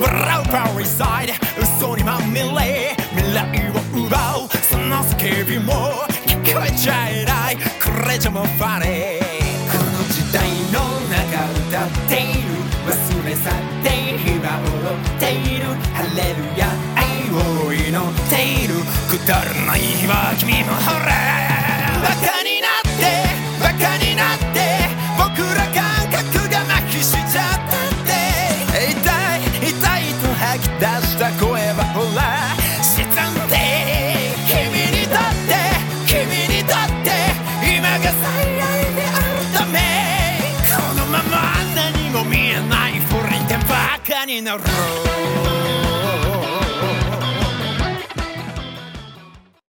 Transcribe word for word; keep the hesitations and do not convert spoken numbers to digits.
笑うパリサイド嘘にまみれ未来を奪うその叫びも聞こえちゃえないこれじゃもうファニーこの時代の中歌っている忘れ去って今踊っているハレルヤ愛を祈っているくだらないわ君もほらバカになってバカになって僕ら感覚が麻痺しちゃったって痛い痛いと吐き出した声はほら沈んで君にとって君にとって今が最愛であるためこのまま何も見えないふりでバカになろう